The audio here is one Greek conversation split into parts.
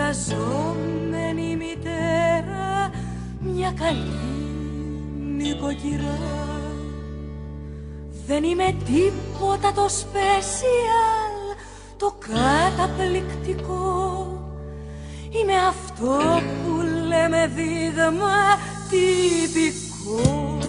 εργαζόμενη μητέρα, μια καλή νοικοκυρά. Δεν είμαι τίποτα το special, το καταπληκτικό. Είμαι αυτό που λέμε δείγμα τυπικό.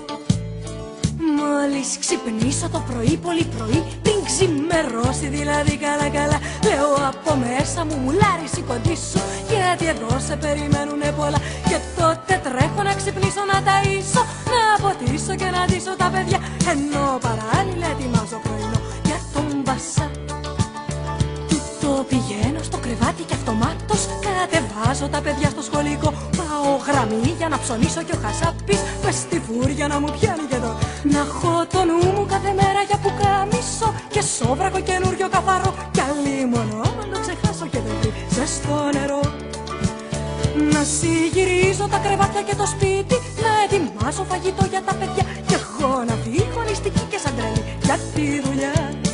Μόλις ξυπνήσω το πρωί, πολύ πρωί, πριν ξημερώσει δηλαδή καλά καλά, λέω από μέσα μου μουλάρι σηκωτήσου, γιατί εδώ σε περιμένουνε πολλά. Και τότε τρέχω να ξυπνήσω, να ταΐσω, να ποτίσω και να ντύσω τα παιδιά, ενώ παράλληλα ετοιμάζω πρωινό για τον μπασά. Τούτο πηγαίνω στο κρεβάτι και αυτομάτως κατεβάζω τα παιδιά στο σχολικό. Πάω γραμμή για να ψωνίσω και ο χασάπης μες στη φούρια να μου πιάνει και εδώ. Να έχω το νου μου κάθε μέρα για πουκάμισο και σόβρακο καινούριο καθαρό, κι αλλήμωνο να το ξεχάσω και δεν βρει ζεστό νερό. Να συγυρίζω τα κρεβάτια και το σπίτι, να ετοιμάσω φαγητό για τα παιδιά, κι εγώ να φύγω νηστική και σαν τρέλη για τη δουλειά.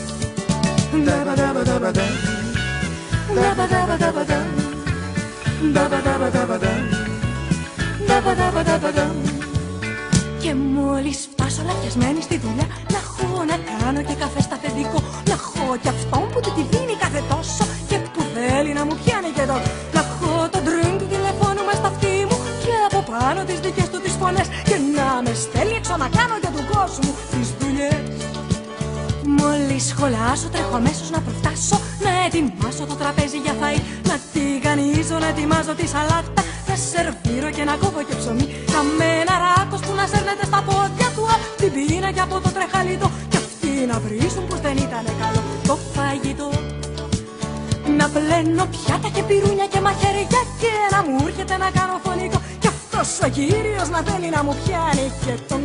Και μόλις φτάσω λαφιασμένη στη δουλειά, να έχω να κάνω και καφέ στα αφεντικό, να έχω κι αυτόν που του τη δίνει κάθε τόσο και που θέλει να μου πιάνει και εδώ. Να έχω το ντρινγκ του τηλεφώνου μες στα αυτή μου και από πάνω τις δικές του τις φωνές, και να με στέλνει έξω να κάνω για του κόσμου τις δουλειές. Μόλις σχολάσω τρέχω αμέσως να προφτάσω, να ετοιμάσω το τραπέζι για φαΐ, να τηγανίζω, να ετοιμάζω τη σαλάτα, να σερβίρω και να κόβω και ψωμί. Καμένα ράκος που να σέρνεται στα πόδια του απ' την πείνα και από το τρεχαλίτο, κι αυτοί να βρίζουν πως δεν ήταν καλό το φαγητό. Να πλένω πιάτα και πυρούνια και μαχαιριά και να μου έρχεται να κάνω φωνικό, κι αυτός ο κύριος να θέλει να μου πιάνει και τον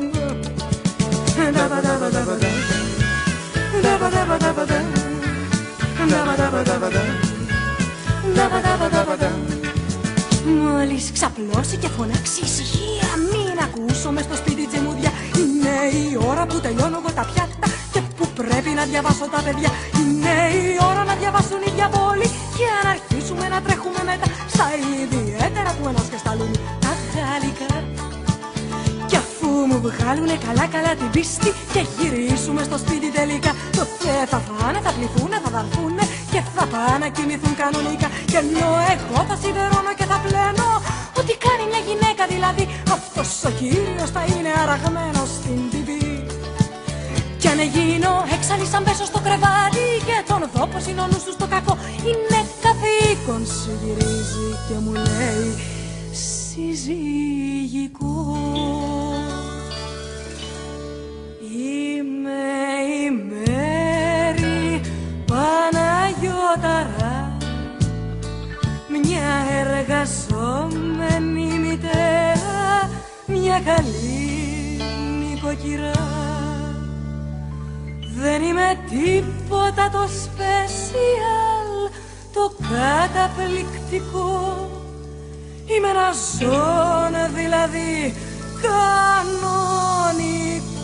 Μόλις ξαπλώσει και φωνάξει ησυχία, μην ακούσω μες στο σπίτι τζιμούδια. Είναι η ώρα που τελειώνω εγώ τα πιάτα και που πρέπει να διαβάσω τα παιδιά. Είναι η ώρα να διαβάσουν οι διαβόλοι και να αρχίσουμε να τρέχουμε μετά στα ιδιαίτερα του ενός και στα λούνι τα γαλλικά. Κι αφού μου βγάλουνε καλά καλά την πίστη και γυρίσουμε στο σπίτι τελικά, τότε θα φάνε, θα πληθούνε, θα δαρθούνε και θα πάνε να κοιμηθούν κανονικά. Και ενώ εγώ θα σιδερώνω και θα πλένω ό,τι κάνει μια γυναίκα δηλαδή, αυτός ο κύριος θα είναι αραγμένος στην TV. Κι αν γίνω έξαλλη σαν πέσω στο κρεβάτι και τον δω πως είναι ο νους του στο κακό, είναι καθήκον σου, γυρίζει και μου λέει συζυγικό. Είμαι η Μέρη Παναγιώταρα, μια εργαζόμενη μητέρα, μια καλή νοικοκυρά. Δεν είμαι τίποτα το special, το καταπληκτικό. Είμαι ένα ζώο δηλαδή κανονικό.